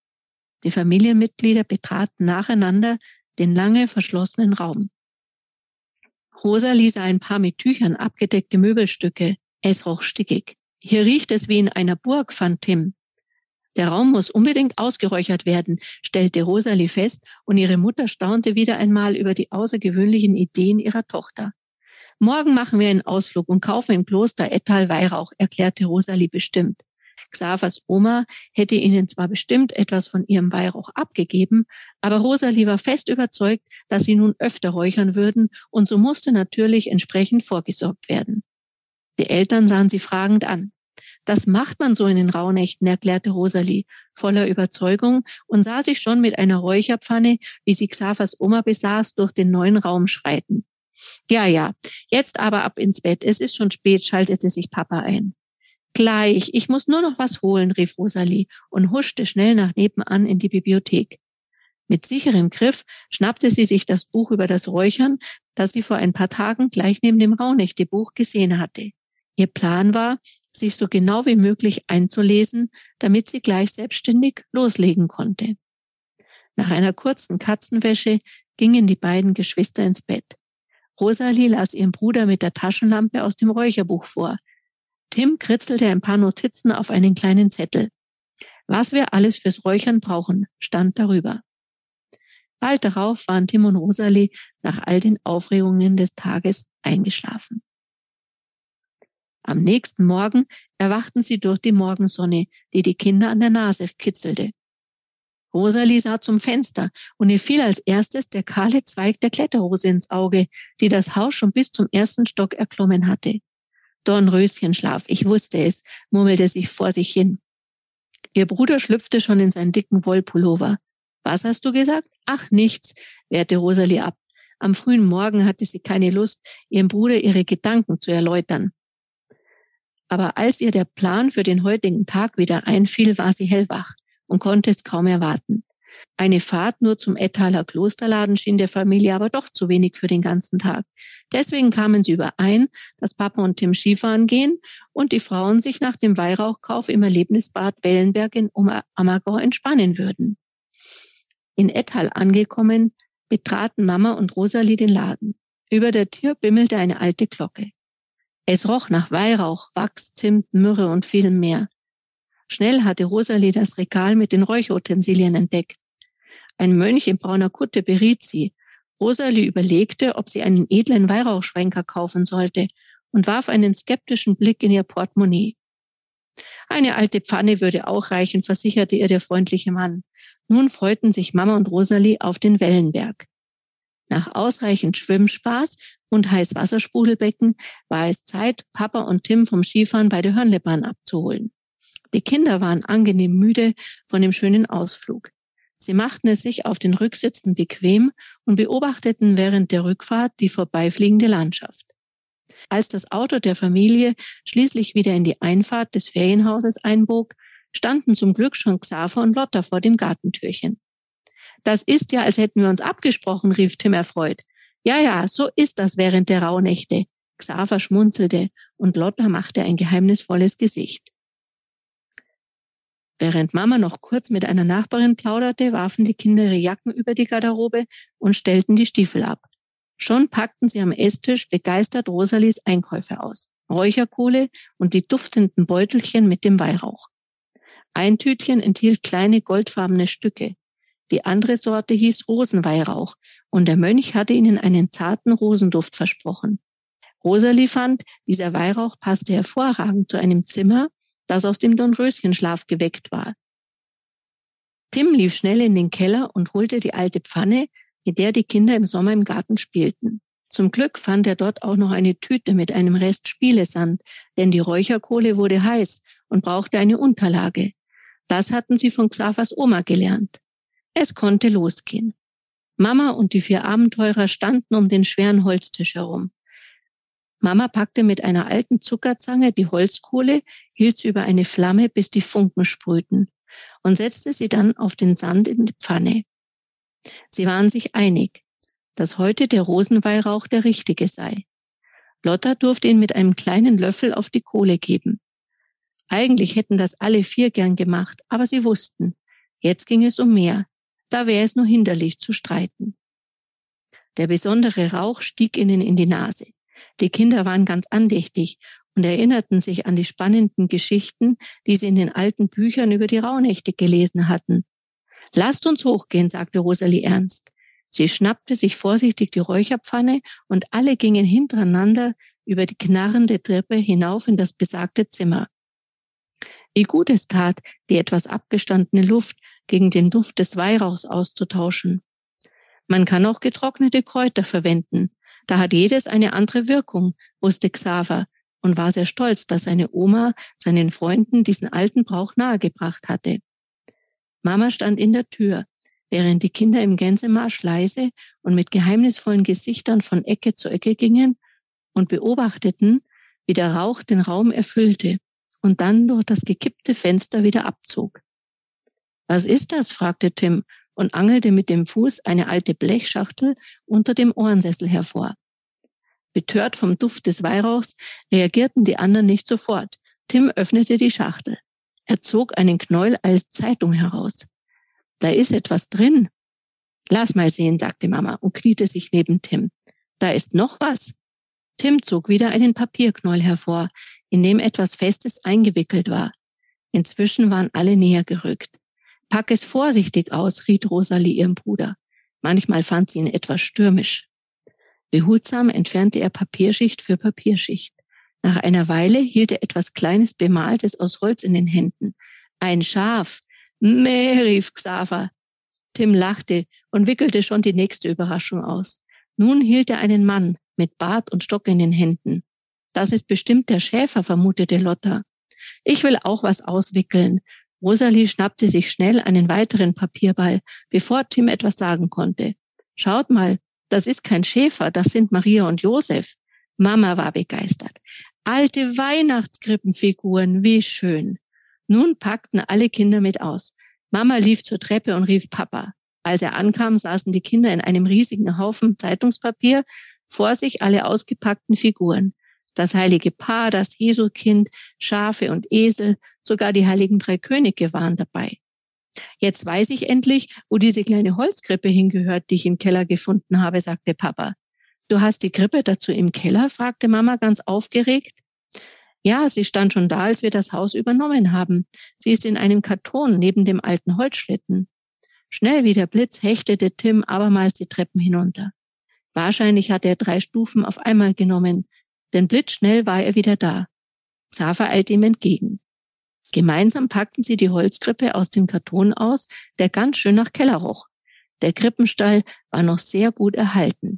Die Familienmitglieder betraten nacheinander den lange verschlossenen Raum. Rosalie sah ein paar mit Tüchern abgedeckte Möbelstücke. Es roch stickig. Hier riecht es wie in einer Burg, fand Tim. Der Raum muss unbedingt ausgeräuchert werden, stellte Rosalie fest, und ihre Mutter staunte wieder einmal über die außergewöhnlichen Ideen ihrer Tochter. Morgen machen wir einen Ausflug und kaufen im Kloster Ettal Weihrauch, erklärte Rosalie bestimmt. Xavers Oma hätte ihnen zwar bestimmt etwas von ihrem Weihrauch abgegeben, aber Rosalie war fest überzeugt, dass sie nun öfter räuchern würden, und so musste natürlich entsprechend vorgesorgt werden. Die Eltern sahen sie fragend an. Das macht man so in den Rauhnächten, erklärte Rosalie voller Überzeugung und sah sich schon mit einer Räucherpfanne, wie sie Xavers Oma besaß, durch den neuen Raum schreiten. Ja, jetzt aber ab ins Bett. Es ist schon spät, schaltete sich Papa ein. Gleich, ich muss nur noch was holen, rief Rosalie und huschte schnell nach nebenan in die Bibliothek. Mit sicherem Griff schnappte sie sich das Buch über das Räuchern, das sie vor ein paar Tagen gleich neben dem Rauhnächte-Buch gesehen hatte. Ihr Plan war, sich so genau wie möglich einzulesen, damit sie gleich selbstständig loslegen konnte. Nach einer kurzen Katzenwäsche gingen die beiden Geschwister ins Bett. Rosalie las ihrem Bruder mit der Taschenlampe aus dem Räucherbuch vor. Tim kritzelte ein paar Notizen auf einen kleinen Zettel. Was wir alles fürs Räuchern brauchen, stand darüber. Bald darauf waren Tim und Rosalie nach all den Aufregungen des Tages eingeschlafen. Am nächsten Morgen erwachten sie durch die Morgensonne, die die Kinder an der Nase kitzelte. Rosalie sah zum Fenster und ihr fiel als erstes der kahle Zweig der Kletterrose ins Auge, die das Haus schon bis zum 1. Stock erklommen hatte. Dornröschenschlaf, ich wusste es, murmelte sie vor sich hin. Ihr Bruder schlüpfte schon in seinen dicken Wollpullover. Was hast du gesagt? Ach, nichts, wehrte Rosalie ab. Am frühen Morgen hatte sie keine Lust, ihrem Bruder ihre Gedanken zu erläutern. Aber als ihr der Plan für den heutigen Tag wieder einfiel, war sie hellwach und konnte es kaum erwarten. Eine Fahrt nur zum Ettaler Klosterladen schien der Familie aber doch zu wenig für den ganzen Tag. Deswegen kamen sie überein, dass Papa und Tim Skifahren gehen und die Frauen sich nach dem Weihrauchkauf im Erlebnisbad Wellenberg in Ammergau entspannen würden. In Ettal angekommen, betraten Mama und Rosalie den Laden. Über der Tür bimmelte eine alte Glocke. Es roch nach Weihrauch, Wachs, Zimt, Myrrhe und vielem mehr. Schnell hatte Rosalie das Regal mit den Räucherutensilien entdeckt. Ein Mönch in brauner Kutte beriet sie. Rosalie überlegte, ob sie einen edlen Weihrauchschwenker kaufen sollte und warf einen skeptischen Blick in ihr Portemonnaie. Eine alte Pfanne würde auch reichen, versicherte ihr der freundliche Mann. Nun freuten sich Mama und Rosalie auf den Wellenberg. Nach ausreichend Schwimmspaß und Heißwassersprudelbecken war es Zeit, Papa und Tim vom Skifahren bei der Hörnlebahn abzuholen. Die Kinder waren angenehm müde von dem schönen Ausflug. Sie machten es sich auf den Rücksitzen bequem und beobachteten während der Rückfahrt die vorbeifliegende Landschaft. Als das Auto der Familie schließlich wieder in die Einfahrt des Ferienhauses einbog, standen zum Glück schon Xaver und Lotta vor dem Gartentürchen. Das ist ja, als hätten wir uns abgesprochen, rief Tim erfreut. Ja, so ist das während der Rauhnächte. Xaver schmunzelte und Lotta machte ein geheimnisvolles Gesicht. Während Mama noch kurz mit einer Nachbarin plauderte, warfen die Kinder ihre Jacken über die Garderobe und stellten die Stiefel ab. Schon packten sie am Esstisch begeistert Rosalies Einkäufe aus. Räucherkohle und die duftenden Beutelchen mit dem Weihrauch. Ein Tütchen enthielt kleine goldfarbene Stücke. Die andere Sorte hieß Rosenweihrauch und der Mönch hatte ihnen einen zarten Rosenduft versprochen. Rosalie fand, dieser Weihrauch passte hervorragend zu einem Zimmer, das aus dem Dornröschenschlaf geweckt war. Tim lief schnell in den Keller und holte die alte Pfanne, mit der die Kinder im Sommer im Garten spielten. Zum Glück fand er dort auch noch eine Tüte mit einem Rest Spielesand, denn die Räucherkohle wurde heiß und brauchte eine Unterlage. Das hatten sie von Xavers Oma gelernt. Es konnte losgehen. Mama und die 4 Abenteurer standen um den schweren Holztisch herum. Mama packte mit einer alten Zuckerzange die Holzkohle, hielt sie über eine Flamme, bis die Funken sprühten, und setzte sie dann auf den Sand in die Pfanne. Sie waren sich einig, dass heute der Rosenweihrauch der richtige sei. Lotta durfte ihn mit einem kleinen Löffel auf die Kohle geben. Eigentlich hätten das alle 4 gern gemacht, aber sie wussten, jetzt ging es um mehr. Da wäre es nur hinderlich zu streiten. Der besondere Rauch stieg ihnen in die Nase. Die Kinder waren ganz andächtig und erinnerten sich an die spannenden Geschichten, die sie in den alten Büchern über die Rauhnächte gelesen hatten. »Lasst uns hochgehen«, sagte Rosalie ernst. Sie schnappte sich vorsichtig die Räucherpfanne und alle gingen hintereinander über die knarrende Treppe hinauf in das besagte Zimmer. Wie gut es tat, die etwas abgestandene Luft gegen den Duft des Weihrauchs auszutauschen. Man kann auch getrocknete Kräuter verwenden. Da hat jedes eine andere Wirkung, wusste Xaver und war sehr stolz, dass seine Oma seinen Freunden diesen alten Brauch nahegebracht hatte. Mama stand in der Tür, während die Kinder im Gänsemarsch leise und mit geheimnisvollen Gesichtern von Ecke zu Ecke gingen und beobachteten, wie der Rauch den Raum erfüllte und dann durch das gekippte Fenster wieder abzog. »Was ist das?« fragte Tim und angelte mit dem Fuß eine alte Blechschachtel unter dem Ohrensessel hervor. Betört vom Duft des Weihrauchs reagierten die anderen nicht sofort. Tim öffnete die Schachtel. Er zog einen Knäuel als Zeitung heraus. »Da ist etwas drin.« »Lass mal sehen«, sagte Mama und kniete sich neben Tim. »Da ist noch was.« Tim zog wieder einen Papierknäuel hervor, in dem etwas Festes eingewickelt war. Inzwischen waren alle näher gerückt. »Pack es vorsichtig aus«, riet Rosalie ihrem Bruder. Manchmal fand sie ihn etwas stürmisch. Behutsam entfernte er Papierschicht für Papierschicht. Nach einer Weile hielt er etwas Kleines Bemaltes aus Holz in den Händen. »Ein Schaf!« »Meh«, rief Xaver. Tim lachte und wickelte schon die nächste Überraschung aus. Nun hielt er einen Mann mit Bart und Stock in den Händen. »Das ist bestimmt der Schäfer«, vermutete Lotta. »Ich will auch was auswickeln.« Rosalie schnappte sich schnell einen weiteren Papierball, bevor Tim etwas sagen konnte. »Schaut mal, das ist kein Schäfer, das sind Maria und Josef.« Mama war begeistert. »Alte Weihnachtskrippenfiguren, wie schön!« Nun packten alle Kinder mit aus. Mama lief zur Treppe und rief Papa. Als er ankam, saßen die Kinder in einem riesigen Haufen Zeitungspapier, vor sich alle ausgepackten Figuren. Das heilige Paar, das Jesuskind, Schafe und Esel, sogar die heiligen 3 Könige waren dabei. »Jetzt weiß ich endlich, wo diese kleine Holzkrippe hingehört, die ich im Keller gefunden habe«, sagte Papa. »Du hast die Krippe dazu im Keller?« fragte Mama ganz aufgeregt. »Ja, sie stand schon da, als wir das Haus übernommen haben. Sie ist in einem Karton neben dem alten Holzschlitten.« Schnell wie der Blitz hechtete Tim abermals die Treppen hinunter. Wahrscheinlich hatte er 3 Stufen auf einmal genommen, denn blitzschnell war er wieder da. Xaver eilte ihm entgegen. Gemeinsam packten sie die Holzkrippe aus dem Karton aus, der ganz schön nach Keller roch. Der Krippenstall war noch sehr gut erhalten.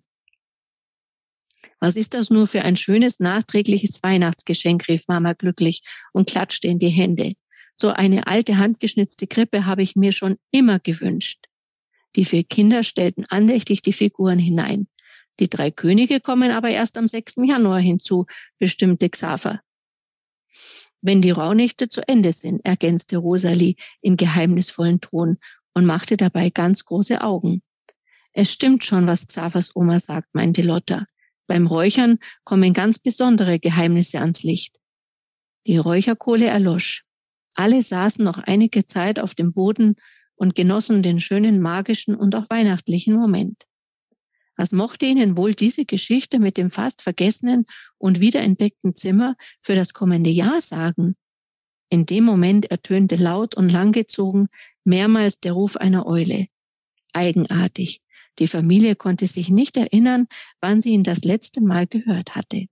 »Was ist das nur für ein schönes, nachträgliches Weihnachtsgeschenk«, rief Mama glücklich und klatschte in die Hände. »So eine alte, handgeschnitzte Krippe habe ich mir schon immer gewünscht.« Die 4 Kinder stellten andächtig die Figuren hinein. »Die 3 Könige kommen aber erst am 6. Januar hinzu«, bestimmte Xaver. »Wenn die Rauhnächte zu Ende sind«, ergänzte Rosalie in geheimnisvollen Ton und machte dabei ganz große Augen. »Es stimmt schon, was Xavers Oma sagt«, meinte Lotta. »Beim Räuchern kommen ganz besondere Geheimnisse ans Licht.« Die Räucherkohle erlosch. Alle saßen noch einige Zeit auf dem Boden und genossen den schönen magischen und auch weihnachtlichen Moment. Was mochte ihnen wohl diese Geschichte mit dem fast vergessenen und wiederentdeckten Zimmer für das kommende Jahr sagen? In dem Moment ertönte laut und langgezogen mehrmals der Ruf einer Eule. Eigenartig. Die Familie konnte sich nicht erinnern, wann sie ihn das letzte Mal gehört hatte.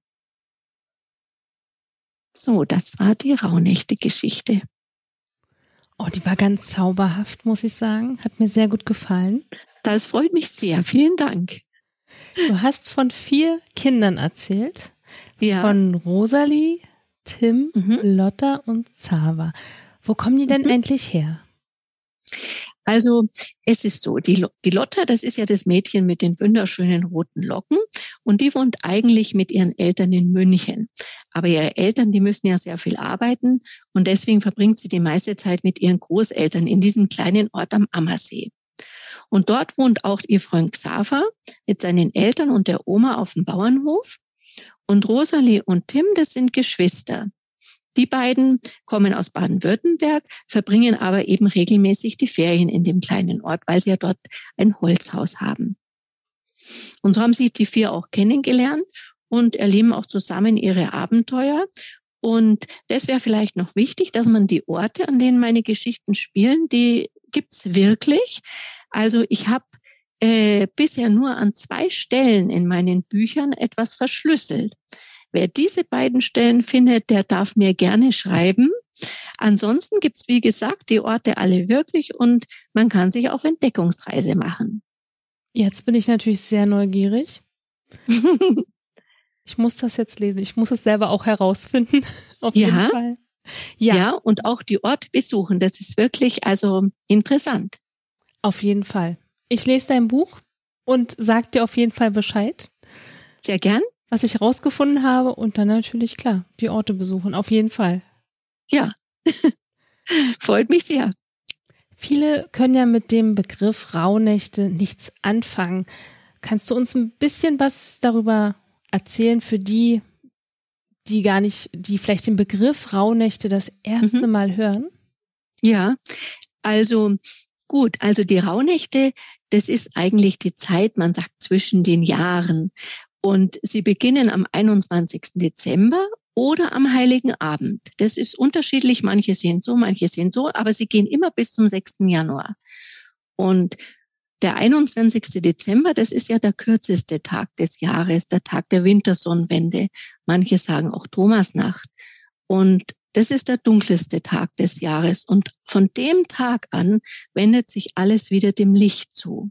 So, das war die Rauhnächte-Geschichte. Oh, die war ganz zauberhaft, muss ich sagen. Hat mir sehr gut gefallen. Das freut mich sehr. Vielen Dank. Du hast von 4 Kindern erzählt. Ja. Von Rosalie, Tim, Lotta und Xaver. Wo kommen die denn eigentlich her? Also es ist so, die Lotta, das ist ja das Mädchen mit den wunderschönen roten Locken und die wohnt eigentlich mit ihren Eltern in München. Aber ihre Eltern, die müssen ja sehr viel arbeiten und deswegen verbringt sie die meiste Zeit mit ihren Großeltern in diesem kleinen Ort am Ammersee. Und dort wohnt auch ihr Freund Xaver mit seinen Eltern und der Oma auf dem Bauernhof. Und Rosalie und Tim, das sind Geschwister. Die beiden kommen aus Baden-Württemberg, verbringen aber eben regelmäßig die Ferien in dem kleinen Ort, weil sie ja dort ein Holzhaus haben. Und so haben sich die 4 auch kennengelernt und erleben auch zusammen ihre Abenteuer. Und das wäre vielleicht noch wichtig, dass man die Orte, an denen meine Geschichten spielen, die gibt's wirklich. Also ich habe bisher nur an 2 Stellen in meinen Büchern etwas verschlüsselt. Wer diese beiden Stellen findet, der darf mir gerne schreiben. Ansonsten gibt's, wie gesagt, die Orte alle wirklich und man kann sich auf Entdeckungsreise machen. Jetzt bin ich natürlich sehr neugierig. Ich muss das jetzt lesen. Ich muss es selber auch herausfinden. Auf jeden Fall. Ja, und auch die Orte besuchen. Das ist wirklich also interessant. Auf jeden Fall. Ich lese dein Buch und sag dir auf jeden Fall Bescheid. Sehr gern. Was ich rausgefunden habe und dann natürlich, klar, die Orte besuchen. Auf jeden Fall. Ja, freut mich sehr. Viele können ja mit dem Begriff Rauhnächte nichts anfangen. Kannst du uns ein bisschen was darüber erzählen für die vielleicht den Begriff Rauhnächte das erste Mal hören? Ja, also gut, also die Rauhnächte, das ist eigentlich die Zeit, man sagt zwischen den Jahren. Und sie beginnen am 21. Dezember oder am Heiligen Abend. Das ist unterschiedlich, manche sehen so, aber sie gehen immer bis zum 6. Januar. Und der 21. Dezember, das ist ja der kürzeste Tag des Jahres, der Tag der Wintersonnenwende. Manche sagen auch Thomasnacht. Und das ist der dunkelste Tag des Jahres. Und von dem Tag an wendet sich alles wieder dem Licht zu.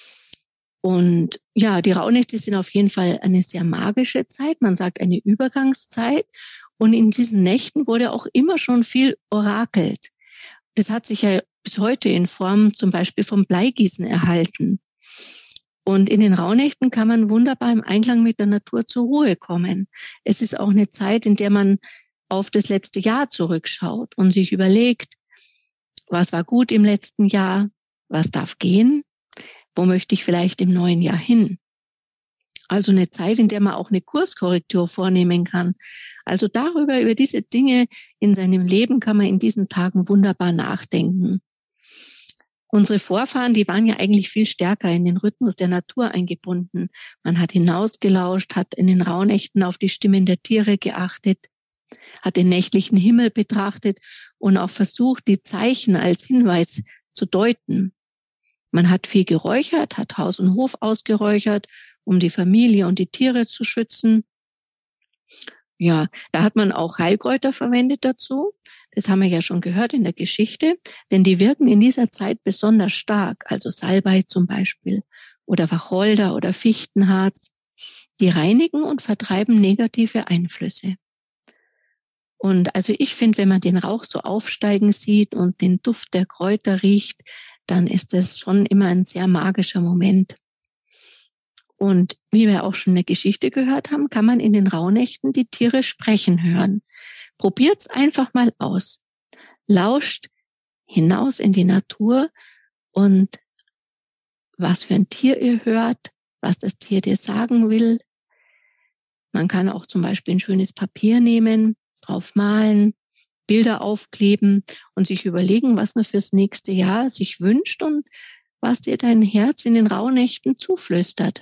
Und ja, die Rauhnächte sind auf jeden Fall eine sehr magische Zeit. Man sagt eine Übergangszeit. Und in diesen Nächten wurde auch immer schon viel orakelt. Das hat sich ja bis heute in Form zum Beispiel vom Bleigießen erhalten. Und in den Rauhnächten kann man wunderbar im Einklang mit der Natur zur Ruhe kommen. Es ist auch eine Zeit, in der man auf das letzte Jahr zurückschaut und sich überlegt, was war gut im letzten Jahr, was darf gehen, wo möchte ich vielleicht im neuen Jahr hin. Also eine Zeit, in der man auch eine Kurskorrektur vornehmen kann. Also über diese Dinge in seinem Leben kann man in diesen Tagen wunderbar nachdenken. Unsere Vorfahren, die waren ja eigentlich viel stärker in den Rhythmus der Natur eingebunden. Man hat hinausgelauscht, hat in den Rauhnächten auf die Stimmen der Tiere geachtet, hat den nächtlichen Himmel betrachtet und auch versucht, die Zeichen als Hinweis zu deuten. Man hat viel geräuchert, hat Haus und Hof ausgeräuchert, um die Familie und die Tiere zu schützen. Ja, da hat man auch Heilkräuter verwendet dazu. Das haben wir ja schon gehört in der Geschichte, denn die wirken in dieser Zeit besonders stark, also Salbei zum Beispiel oder Wacholder oder Fichtenharz. Die reinigen und vertreiben negative Einflüsse. Und also ich finde, wenn man den Rauch so aufsteigen sieht und den Duft der Kräuter riecht, dann ist das schon immer ein sehr magischer Moment. Und wie wir auch schon in der Geschichte gehört haben, kann man in den Rauhnächten die Tiere sprechen hören. Probiert's einfach mal aus. Lauscht hinaus in die Natur und was für ein Tier ihr hört, was das Tier dir sagen will. Man kann auch zum Beispiel ein schönes Papier nehmen, drauf malen, Bilder aufkleben und sich überlegen, was man fürs nächste Jahr sich wünscht und was dir dein Herz in den Rauhnächten zuflüstert.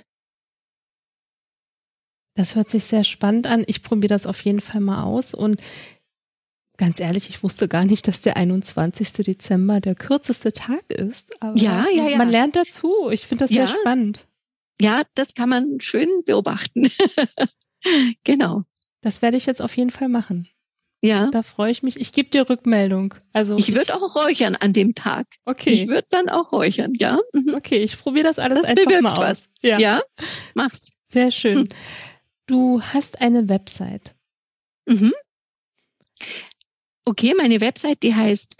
Das hört sich sehr spannend an. Ich probiere das auf jeden Fall mal aus und ganz ehrlich, ich wusste gar nicht, dass der 21. Dezember der kürzeste Tag ist. Aber ja. Man lernt dazu. Ich finde das sehr spannend. Ja, das kann man schön beobachten. Genau. Das werde ich jetzt auf jeden Fall machen. Ja. Da freue ich mich. Ich gebe dir Rückmeldung. Also ich würde auch räuchern an dem Tag. Okay. Ich würde dann auch räuchern, ja. Okay, ich probiere das alles einfach mal aus. Ja, mach's. Sehr schön. Du hast eine Website. Okay, meine Website, die heißt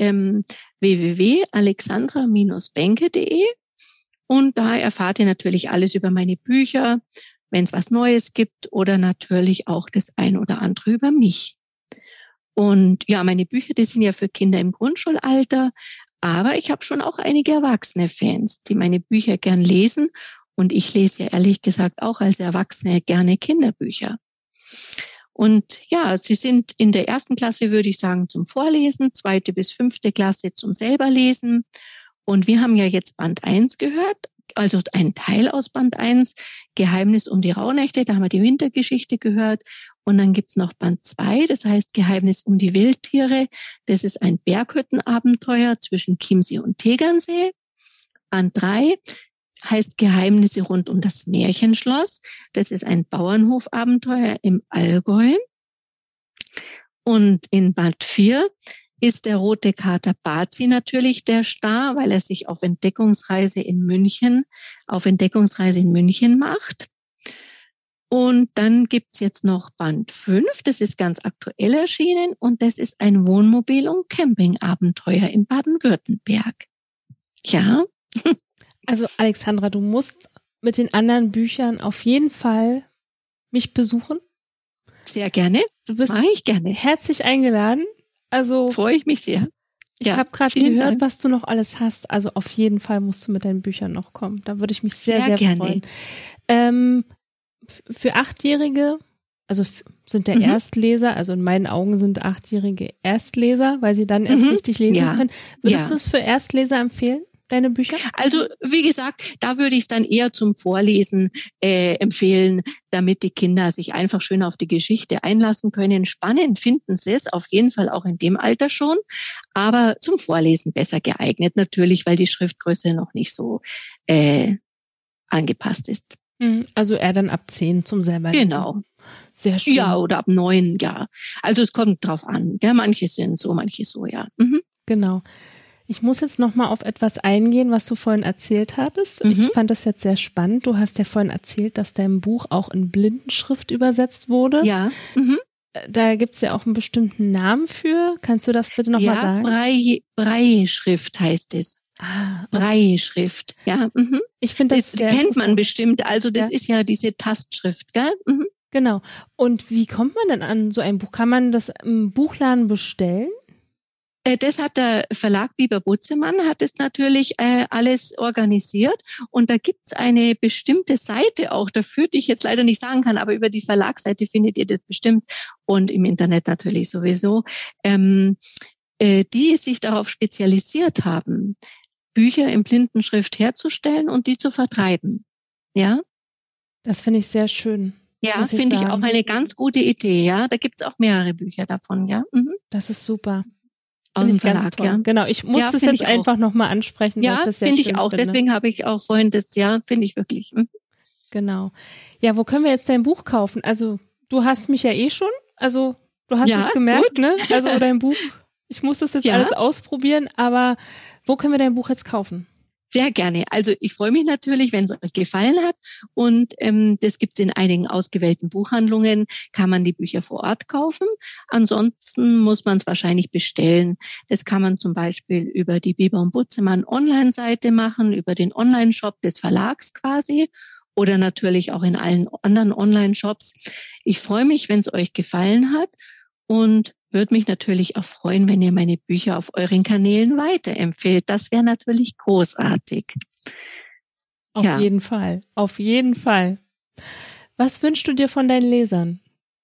www.alexandra-benke.de und da erfahrt ihr natürlich alles über meine Bücher, wenn es was Neues gibt oder natürlich auch das ein oder andere über mich. Und ja, meine Bücher, die sind ja für Kinder im Grundschulalter, aber ich habe schon auch einige erwachsene Fans, die meine Bücher gern lesen und ich lese ja ehrlich gesagt auch als Erwachsene gerne Kinderbücher. Und ja, sie sind in der 1. Klasse, würde ich sagen, zum Vorlesen, 2. bis 5. Klasse zum selber lesen. Und wir haben ja jetzt Band 1 gehört, also ein Teil aus Band 1, Geheimnis um die Rauhnächte, da haben wir die Wintergeschichte gehört. Und dann gibt's noch Band 2, das heißt Geheimnis um die Wildtiere. Das ist ein Berghüttenabenteuer zwischen Chiemsee und Tegernsee. Band 3 heißt Geheimnisse rund um das Märchenschloss. Das ist ein Bauernhofabenteuer im Allgäu. Und in Band 4 ist der rote Kater Bazi natürlich der Star, weil er sich auf Entdeckungsreise in München macht. Und dann gibt's jetzt noch Band 5, das ist ganz aktuell erschienen und das ist ein Wohnmobil- und Campingabenteuer in Baden-Württemberg. Ja. Also Alexandra, du musst mit den anderen Büchern auf jeden Fall mich besuchen. Sehr gerne. Du bist Mache ich gerne. herzlich eingeladen. Also freue ich mich sehr. Ich habe gerade gehört, was du noch alles hast. Also auf jeden Fall musst du mit deinen Büchern noch kommen. Da würde ich mich sehr, sehr gerne freuen. Für Achtjährige, also sind der Erstleser, also in meinen Augen sind Achtjährige Erstleser, weil sie dann erst richtig lesen können. Würdest du es für Erstleser empfehlen, deine Bücher? Also wie gesagt, da würde ich es dann eher zum Vorlesen empfehlen, damit die Kinder sich einfach schön auf die Geschichte einlassen können. Spannend finden sie es, auf jeden Fall auch in dem Alter schon, aber zum Vorlesen besser geeignet natürlich, weil die Schriftgröße noch nicht so angepasst ist. Also eher dann ab 10 zum selber lesen. Genau. Sehr schön. Ja, oder ab 9, ja. Also es kommt drauf an. Ja, manche sind so, manche so, ja. Genau. Ich muss jetzt nochmal auf etwas eingehen, was du vorhin erzählt hattest. Ich fand das jetzt sehr spannend. Du hast ja vorhin erzählt, dass dein Buch auch in Blindenschrift übersetzt wurde. Ja. Da gibt's ja auch einen bestimmten Namen für. Kannst du das bitte nochmal sagen? Braille-Schrift heißt es. Braille-Schrift, ja. Ich finde das sehr kennt man bestimmt. Also das ist ja diese Tastschrift, gell? Genau. Und wie kommt man denn an so ein Buch? Kann man das im Buchladen bestellen? Das hat der Verlag Bieber Butzemann, hat es natürlich alles organisiert. Und da gibt's eine bestimmte Seite auch dafür, die ich jetzt leider nicht sagen kann, aber über die Verlagsseite findet ihr das bestimmt und im Internet natürlich sowieso, die sich darauf spezialisiert haben, Bücher in Blindenschrift herzustellen und die zu vertreiben. Ja? Das finde ich sehr schön. Ja, finde ich auch eine ganz gute Idee. Ja, da gibt's auch mehrere Bücher davon. Ja, Das ist super. Aus dem Verlag, ja. Genau, ich muss das jetzt einfach nochmal ansprechen, weil ich das sehr schön finde. Ja, finde ich auch. Deswegen habe ich auch vorhin das, finde ich wirklich. Genau. Ja, wo können wir jetzt dein Buch kaufen? Also, du hast mich ja eh schon. Also, du hast es gemerkt, gut. Ne? Also, dein Buch. Ich muss das jetzt alles ausprobieren, aber wo können wir dein Buch jetzt kaufen? Sehr gerne. Also ich freue mich natürlich, wenn es euch gefallen hat und das gibt es in einigen ausgewählten Buchhandlungen, kann man die Bücher vor Ort kaufen. Ansonsten muss man es wahrscheinlich bestellen. Das kann man zum Beispiel über die Bieber und Butzemann Online-Seite machen, über den Online-Shop des Verlags quasi oder natürlich auch in allen anderen Online-Shops. Ich freue mich, wenn es euch gefallen hat und würde mich natürlich auch freuen, wenn ihr meine Bücher auf euren Kanälen weiterempfehlt. Das wäre natürlich großartig. Auf jeden Fall, auf jeden Fall. Was wünschst du dir von deinen Lesern?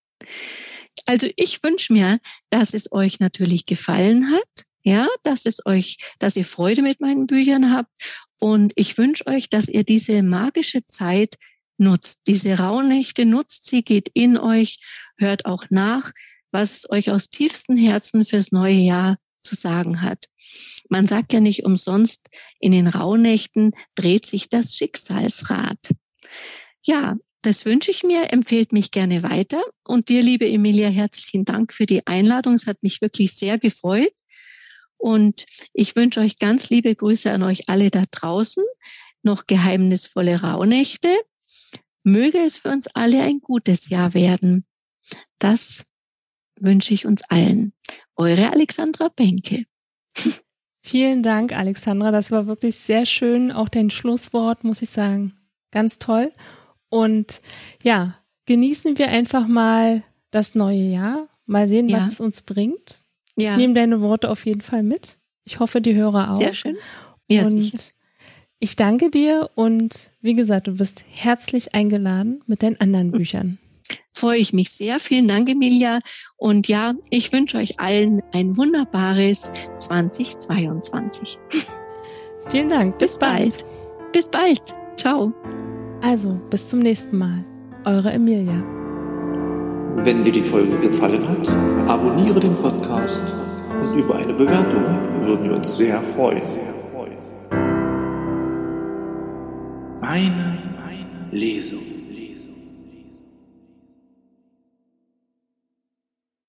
Also ich wünsche mir, dass es euch natürlich gefallen hat, ja, dass ihr Freude mit meinen Büchern habt. Und ich wünsche euch, dass ihr diese magische Zeit nutzt, diese Rauhnächte nutzt sie, geht in euch, hört auch nach, was euch aus tiefstem Herzen fürs neue Jahr zu sagen hat. Man sagt ja nicht umsonst, in den Rauhnächten dreht sich das Schicksalsrad. Ja, das wünsche ich mir, empfehlt mich gerne weiter. Und dir, liebe Emilia, herzlichen Dank für die Einladung. Es hat mich wirklich sehr gefreut. Und ich wünsche euch ganz liebe Grüße an euch alle da draußen. Noch geheimnisvolle Rauhnächte. Möge es für uns alle ein gutes Jahr werden. Das wünsche ich uns allen. Eure Alexandra Benke. Vielen Dank, Alexandra. Das war wirklich sehr schön. Auch dein Schlusswort, muss ich sagen. Ganz toll. Und ja, genießen wir einfach mal das neue Jahr. Mal sehen, was es uns bringt. Ich nehme deine Worte auf jeden Fall mit. Ich hoffe, die Hörer auch. Sehr schön. Ja, und sicher. Ich danke dir und wie gesagt, du bist herzlich eingeladen mit deinen anderen Büchern. Freue ich mich sehr. Vielen Dank, Emilia. Und ja, ich wünsche euch allen ein wunderbares 2022. Vielen Dank. Bis bald. Bis bald. Ciao. Also, bis zum nächsten Mal. Eure Emilia. Wenn dir die Folge gefallen hat, abonniere den Podcast und über eine Bewertung würden wir uns sehr freuen. Meine Lesung.